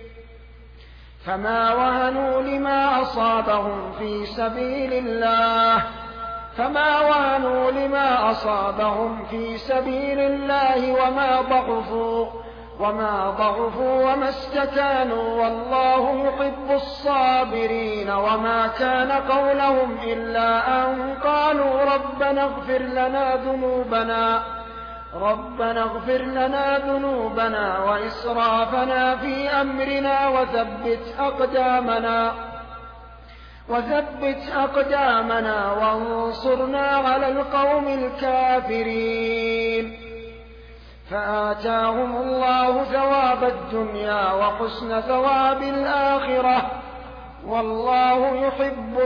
فما وهنوا لما أصابهم في سبيل الله فما وهنوا لما أصابهم في سبيل الله وما ضعفوا وما ضعفوا وما استكانوا والله يحب الصابرين. وما كان قولهم إلا أن قالوا ربنا اغفر لنا ذنوبنا ربنا اغفر لنا ذنوبنا وإسرافنا في أمرنا وثبت أقدامنا وثبت أقدامنا وانصرنا على القوم الكافرين. فآتاهم الله ثواب الدنيا وحسن ثواب الآخرة والله يحب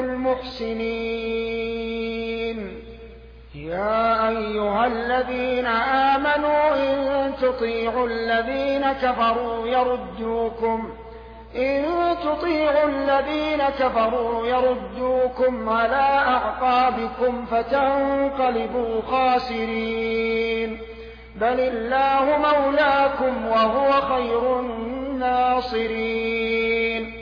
المحسنين. يا أيها الذين آمنوا إن تطيعوا الذين كفروا يردوكم إن تطيعوا الذين كفروا يردوكم على أعقابكم فتنقلبوا خاسرين. بل الله مولاكم وهو خير الناصرين.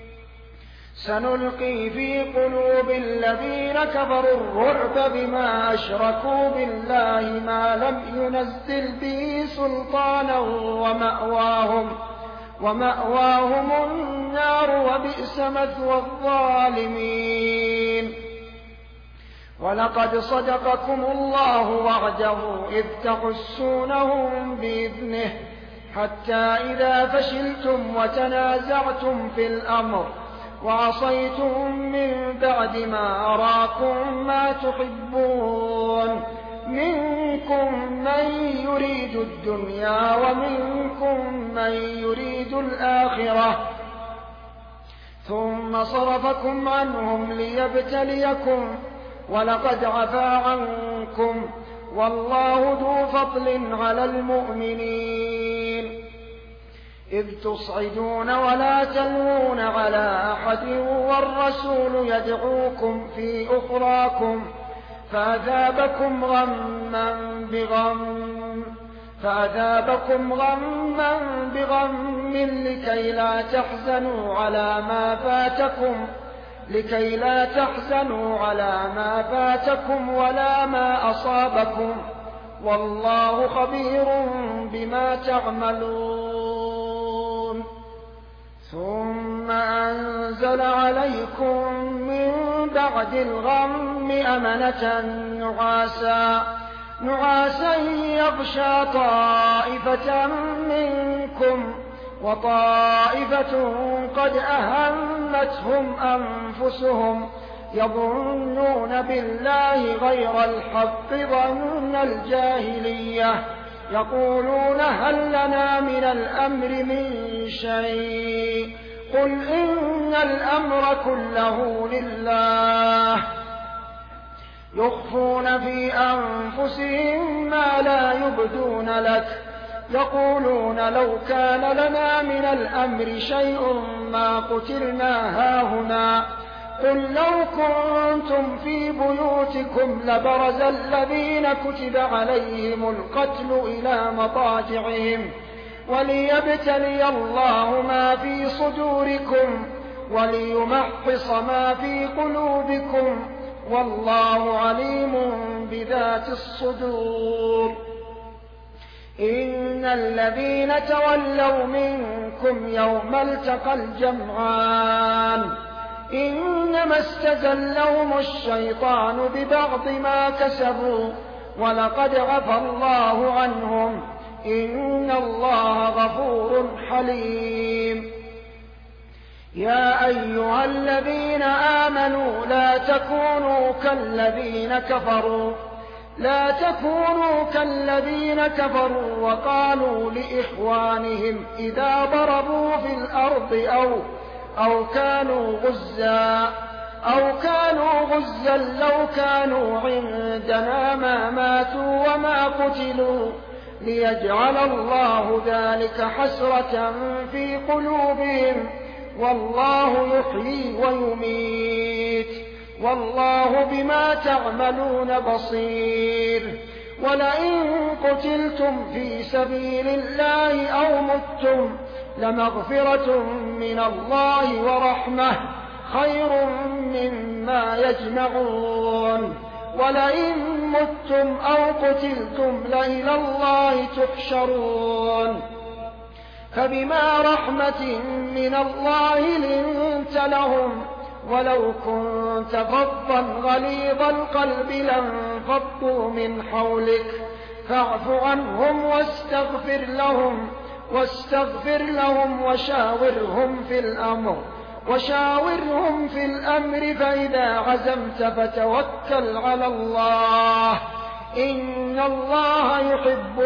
سنلقي في قلوب الذين كفروا الرعب بما أشركوا بالله ما لم ينزل به سلطانا ومأواهم ومأواهم النار وبئس مثوى الظالمين. ولقد صدقكم الله وعده إذ تحسونهم بإذنه حتى إذا فشلتم وتنازعتم في الأمر وعصيتم من بعد ما أراكم ما تحبون منكم من يريد الدنيا ومنكم من يريد الآخرة ثم صرفكم عنهم ليبتليكم ولقد عفا عنكم والله ذو فضل على المؤمنين. إذ تصعدون ولا تلوون على أحد والرسول يدعوكم في أخراكم فأذابكم غما بغم فأذابكم غما بغم لكي لا تحزنوا على ما فاتكم لكي لا تحزنوا على ما فاتكم ولا ما أصابكم والله خبير بما تعملون. ثم أنزل عليكم من بعد الغم أمنة نعاسا نعاسا يغشى طائفة منكم وطائفة قد أهمتهم أنفسهم يظنون بالله غير الحق ظن الجاهلية يقولون هل لنا من الأمر من شيء قل إن الأمر كله لله يخفون في أنفسهم ما لا يبدون لك يقولون لو كان لنا من الأمر شيء ما قتلنا هاهنا قل لو كنتم في بيوتكم لبرز الذين كتب عليهم القتل إلى مضاجعهم وليبتلي الله ما في صدوركم وليمحص ما في قلوبكم والله عليم بذات الصدور. إن الذين تولوا منكم يوم التقى الجمعان إنما استزلهم الشيطان ببعض ما كسبوا ولقد عفى الله عنهم إن الله غفور حليم. يا أيها الذين آمنوا لا تكونوا كالذين كفروا لا تكونوا كالذين كفروا وقالوا لإخوانهم إذا ضربوا في الأرض أو أو كانوا غزا أو كانوا غزا لو كانوا عندنا ما ماتوا وما قتلوا ليجعل الله ذلك حسرة في قلوبهم والله يحيي ويميت والله بما تعملون بصير. ولئن قتلتم في سبيل الله أو متم لمغفرة من الله ورحمة خير مما يجمعون. ولئن متم أو قتلتم لإلى الله تحشرون. فبما رحمة من الله لنت لهم ولو كنت فظا غليظ القلب لانفضوا من حولك فاعف عنهم واستغفر لهم واستغفر لهم وشاورهم في الأمر وشاورهم في الأمر فإذا عزمت فتوكل على الله إن الله يحب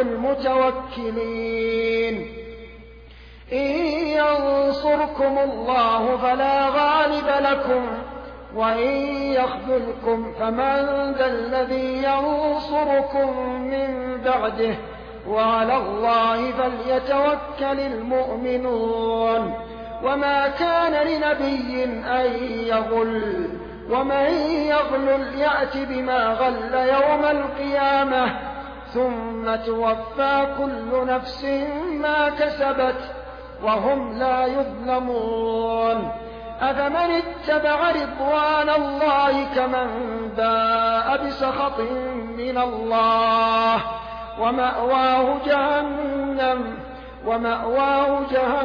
المتوكلين. إن ينصركم الله فلا غالب لكم وإن يخذلكم فمن ذا الذي ينصركم من بعده وعلى الله فليتوكل المؤمنون. وما كان لنبي أن يغل ومن يغل يأت بما غل يوم القيامة ثم توفى كل نفس ما كسبت وهم لا يظلمون. أفمن اتبع رضوان الله كمن باء بسخط من الله ومأواه جهنم ومأواه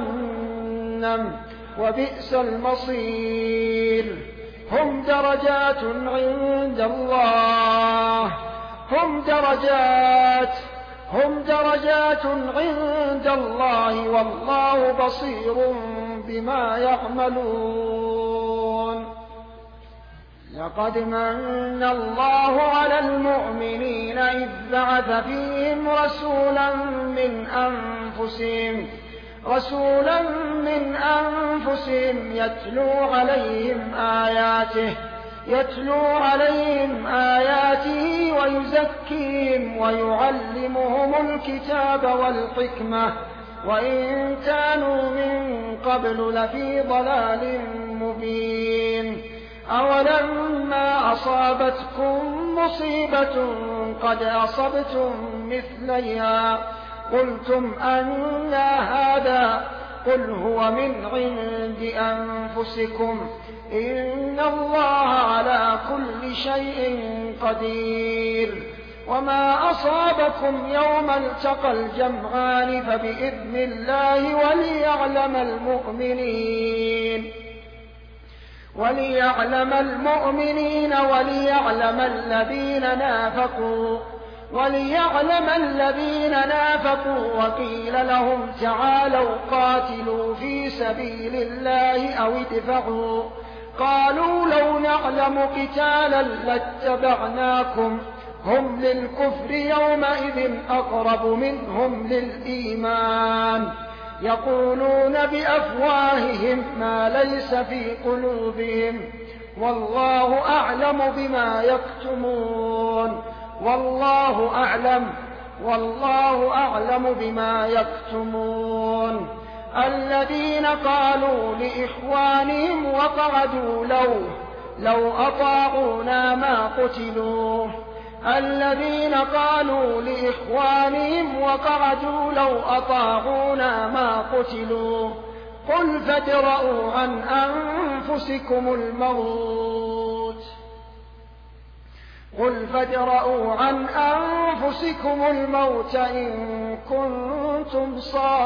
جهنم وبئس المصير. هم درجات عند الله هم درجات هم درجات عند الله والله بصير بما يعملون. لقد من الله على المؤمنين إذ بعث فيهم رسولا من أنفسهم رسولا من أنفسهم يتلو عليهم آياته يتلو عليهم آياته ويزكيهم ويعلمهم الكتاب والحكمة وإن كانوا من قبل لفي ضلال مبين. أولما أصابتكم مصيبة قد أصبتم مثليها قلتم أنى هذا قل هو من عند أنفسكم إن الله على كل شيء قدير. وما أصابكم يوم التقى الجمعان فبإذن الله وليعلم المؤمنين وليعلم المؤمنين وليعلم الذين نافقوا وليعلم الذين نافقوا وقيل لهم تعالوا قاتلوا في سبيل الله أو ادفعوا قالوا لو نعلم قتالا لاتبعناكم هم للكفر يومئذ أقرب منهم للإيمان يقولون بأفواههم ما ليس في قلوبهم والله أعلم بما يكتمون والله أعلم والله أعلم بما يكتمون. الذين قالوا لإخوانهم وقعدوا لو لو أطاعونا ما قتلوا الذين قالوا لإخوانهم وقعدوا لو أطاعونا ما قتلوا قل فادرءوا عن أنفسكم الموت قل فادرءوا عن أنفسكم الموت إن كنتم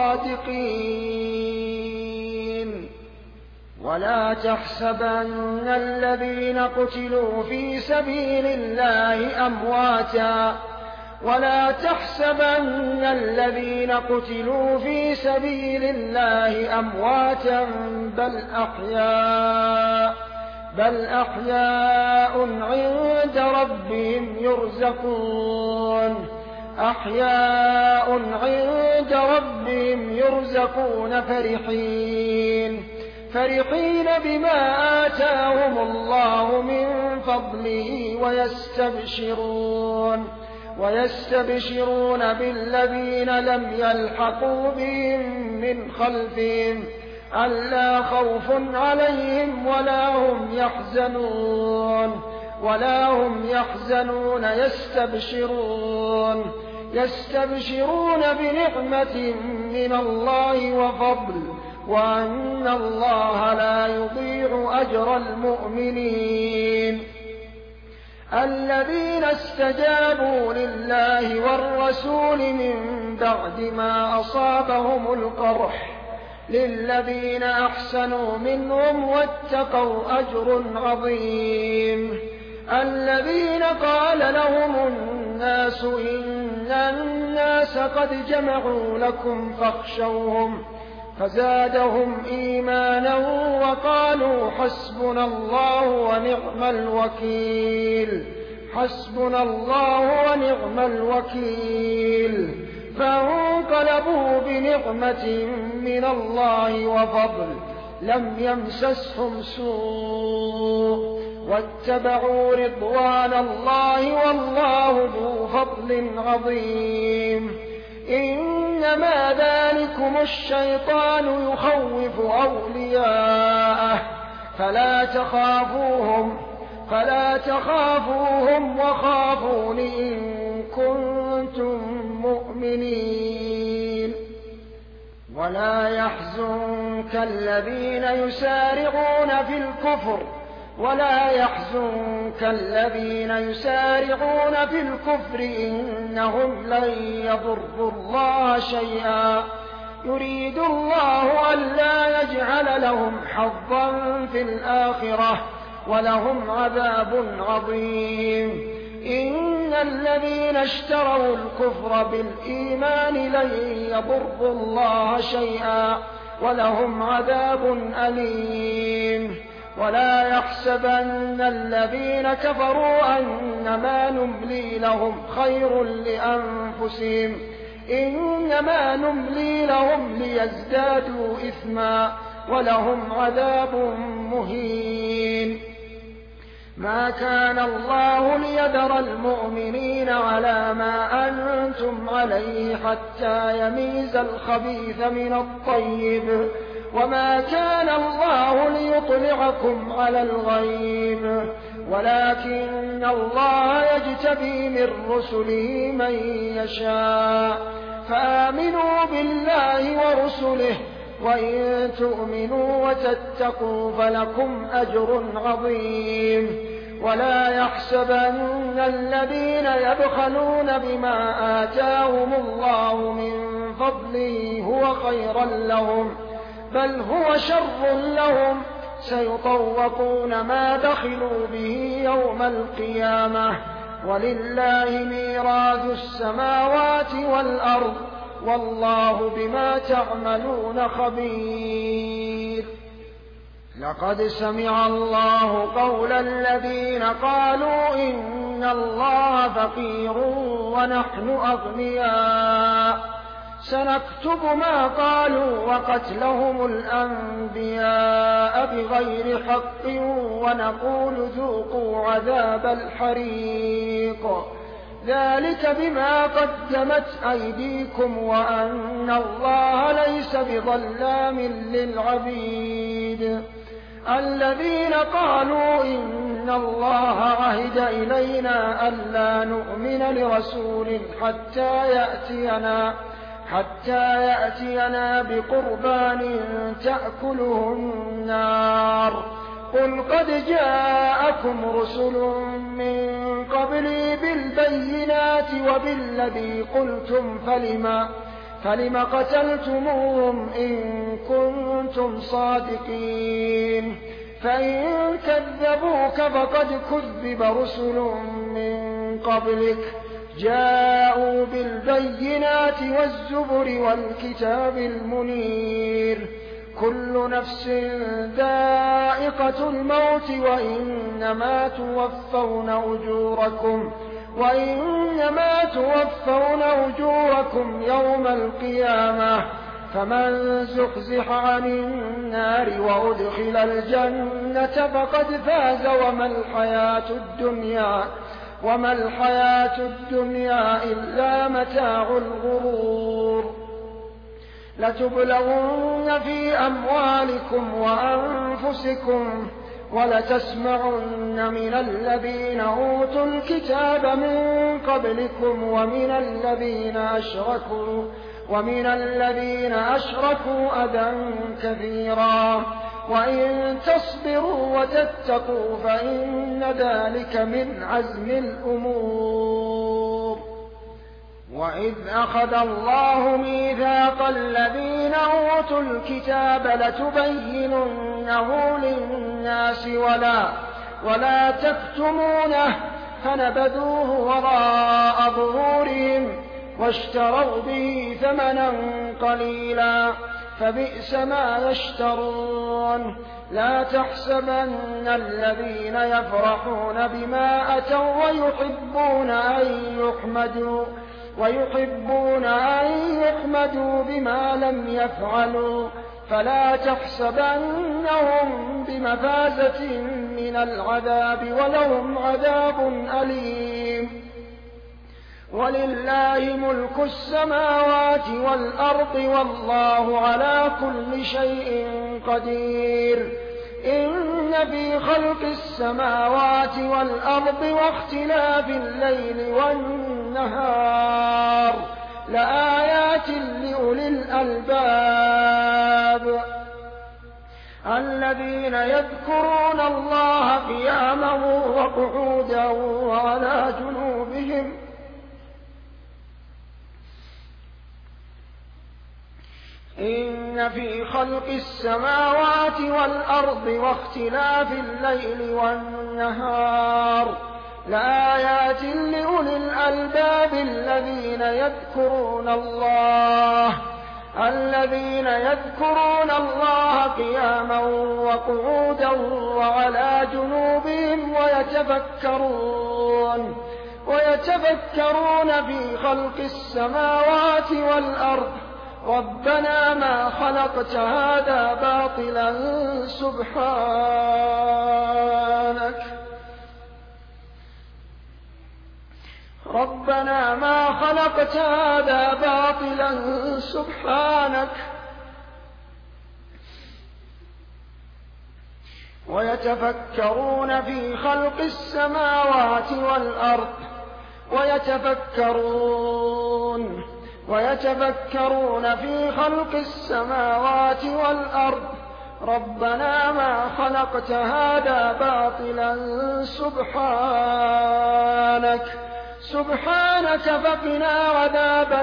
صادقين ولا تحسبن الذين قتلوا في سبيل الله أمواتا ولا تحسبن الذين قتلوا في سبيل الله أمواتا بل أحياء بل أحياء عند ربهم يرزقون أحياء عند ربهم يرزقون فرحين فرحين بما آتاهم الله من فضله ويستبشرون ويستبشرون بالذين لم يلحقوا بهم من خلفهم ألا خوف عليهم ولا هم يحزنون ولا هم يحزنون يستبشرون يستبشرون بنعمة من الله وفضل وأن الله لا يضيع أجر المؤمنين الذين استجابوا لله والرسول من بعد ما أصابهم القرح للذين أحسنوا منهم واتقوا أجر عظيم الذين قال لهم الناس إن الناس قد جمعوا لكم فاخشوهم فزادهم إيمانا وقالوا حسبنا الله ونعم الوكيل حسبنا الله ونعم الوكيل فانقلبوا بنعمة من الله وفضل لم يمسسهم سوء واتبعوا رضوان الله والله ذو فضل عظيم إنما ذلكم الشيطان يخوف أولياءه فلا تخافوهم فلا تخافوهم وخافون إن كنتم مؤمنين ولا يحزنك الذين يسارعون في الكفر ولا يحزنك الذين يسارعون في الكفر إنهم لن يضروا الله شيئا يريد الله ألا يجعل لهم حظا في الآخرة ولهم عذاب عظيم إن الذين اشتروا الكفر بالإيمان لن يضروا الله شيئا ولهم عذاب أليم ولا يحسبن الذين كفروا أنما نملي لهم خير لأنفسهم إنما نملي لهم ليزدادوا إثما ولهم عذاب مهين ما كان الله ليذر المؤمنين على ما أنتم عليه حتى يميز الخبيث من الطيب وما كان الله ليطلعكم على الغيب ولكن الله يجتبي من رسله من يشاء فآمنوا بالله ورسله وإن تؤمنوا وتتقوا فلكم أجر عظيم ولا يحسبن الذين يبخلون بما آتاهم الله من فضله هو خيرا لهم بل هو شر لهم سيطوقون ما بخلوا به يوم القيامة ولله ميراث السماوات والأرض والله بما تعملون خبير لقد سمع الله قول الذين قالوا إن الله فقير ونحن أغنياء سنكتب ما قالوا وقتلهم الأنبياء بغير حق ونقول ذوقوا عذاب الحريق ذلك بما قدمت أيديكم وأن الله ليس بظلام للعبيد الذين قالوا إن الله عهد إلينا ألا نؤمن لرسول حتى يأتينا حتى يأتينا بقربان تأكله النار قل قد جاءكم رسل من قبلي بالبينات وبالذي قلتم فلم فلم قتلتموهم إن كنتم صادقين فإن كذبوك فقد كذب رسل من قبلك جاءوا بالبينات والزبر والكتاب المنير كل نفس ذائقة الموت وإنما توفون أجوركم وإنما توفون أجوركم يوم القيامة فمن زحزح عن النار وأدخل الجنة فقد فاز وما الحياة الدنيا وما الحياة الدنيا إلا متاع الغرور لتبلغن في أموالكم وأنفسكم ولتسمعن من الذين أوتوا الكتاب من قبلكم ومن الذين أشركوا ومن الذين أشركوا أذى كثيرا وإن تصبروا وتتقوا فإن ذلك من عزم الأمور وإذ أخذ الله ميثاق الذين أوتوا الكتاب لتبيننه للناس ولا, ولا تكتمونه فنبذوه وراء ظهورهم واشتروا به ثمنا قليلا فبئس ما يشترون لا تحسبن الذين يفرحون بما أتوا ويحبون أن يحمدوا ويحبون أن يحمدوا بما لم يفعلوا فلا تحسبنهم بمفازة من العذاب ولهم عذاب أليم ولله ملك السماوات والأرض والله على كل شيء قدير إن في خلق السماوات والأرض واختلاف الليل والنهار لآيات لأولي الألباب الذين يذكرون الله قياما وقعودا وعلى جنوبهم إن في خلق السماوات والأرض واختلاف الليل والنهار لآيات لأولي الألباب الذين يذكرون الله الذين يذكرون الله قياما وقعودا وعلى جنوبهم ويتفكرون ويتفكرون في خلق السماوات والأرض ربنا ما خلقت هذا باطلا سبحانك ربنا ما خلقت هذا باطلا سبحانك ويتفكرون في خلق السماوات والأرض ويتفكرون ويتفكرون في خلق السماوات والأرض ربنا ما خلقت هذا باطلا سبحانك سبحانك فقنا عذاب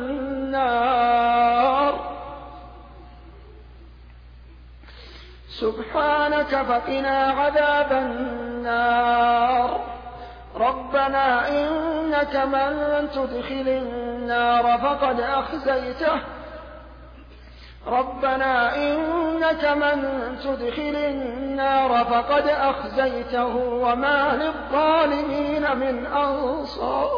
النار سبحانك فقنا عذاب النار ربنا إنك من تدخل النار فقد أخزيته ربنا إنك من تدخل النار فقد أخزيته وما للظالمين من أنصار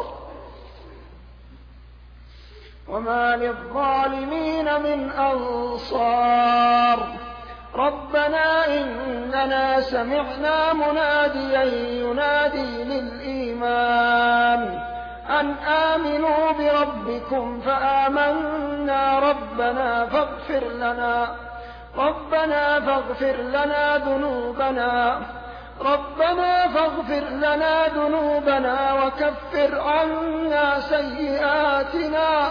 وما للظالمين من أنصار ربنا إننا سمعنا مناديا ينادي للإيمان أن آمنوا بربكم فآمنا ربنا فاغفر لنا ربنا فاغفر لنا ذنوبنا ربنا فاغفر لنا ذنوبنا وكفر عنا سيئاتنا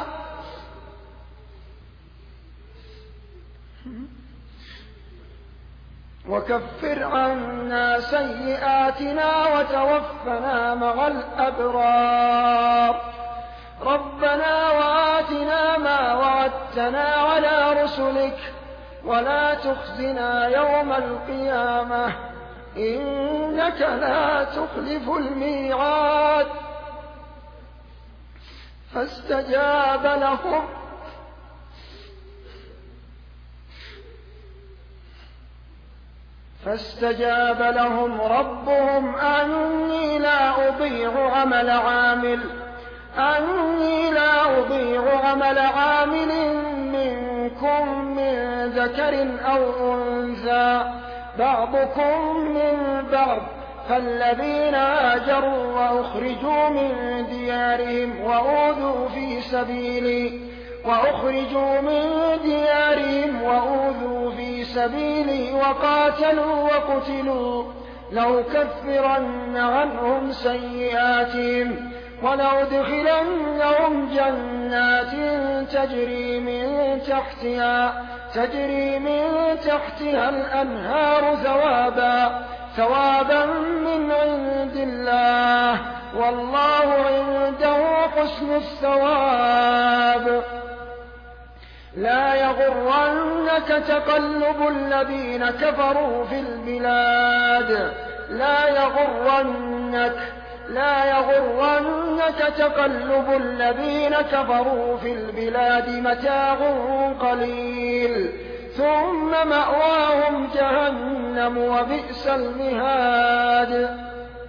وكفر عنا سيئاتنا وتوفنا مع الأبرار. ربنا وآتنا ما وعدتنا على رسلك ولا تخزنا يوم القيامة إنك لا تخلف الميعاد. فاستجاب لهم فاستجاب لهم ربهم أني لا أضيع عمل عامل أني لا أضيع عمل عامل منكم من ذكر أو أنثى بعضكم من بعض فالذين هاجروا وأخرجوا من ديارهم وأوذوا في سبيلي وأخرجوا من ديارهم وأوذوا في سبيلي وقاتلوا وقتلوا لأكفرن عنهم سيئاتهم ولأدخلنهم جنات تجري من تحتها تجري من تحتها الأنهار ثوابا ثوابا من عند الله والله عنده حسن الثواب. لا يغرنك تقلب الذين كفروا في البلاد لا يغرنك لا يغرنك تقلب الذين كفروا في البلاد متاع قليل ثم مأواهم جهنم وبئس المهاد.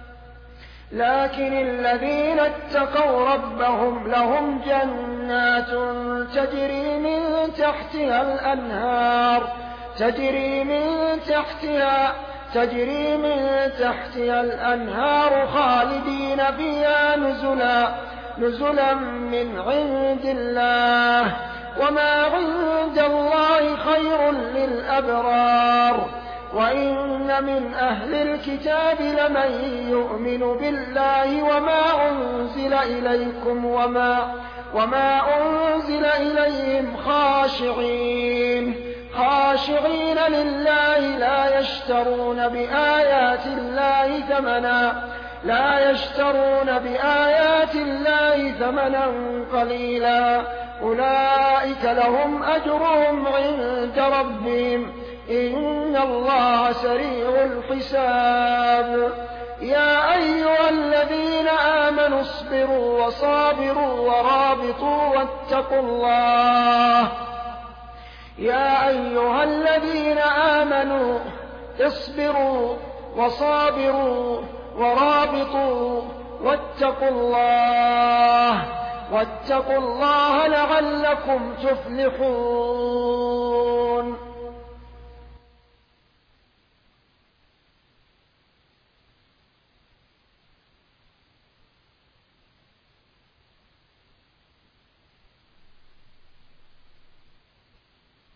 لكن الذين اتقوا ربهم لهم جنات تجري من تحتها الأنهار تجري من تحتها تجري من تحتها الأنهار خالدين فيها نزلا نزلا من عند الله وما عند الله خير للأبرار. وإن من أهل الكتاب لمن يؤمن بالله وما أنزل إليكم وما, وما أنزل إليهم خاشعين خاشعين لله لا يشترون بآيات الله ثمنا لا يشترون بآيات الله ثمنا قليلا أولئك لهم أجرهم عند ربهم إن الله سريع الحساب. يا أيها الذين آمنوا اصبروا وصابروا ورابطوا واتقوا الله يا أيها الذين آمنوا اصبروا وصابروا ورابطوا واتقوا الله واتقوا الله لعلكم تفلحون.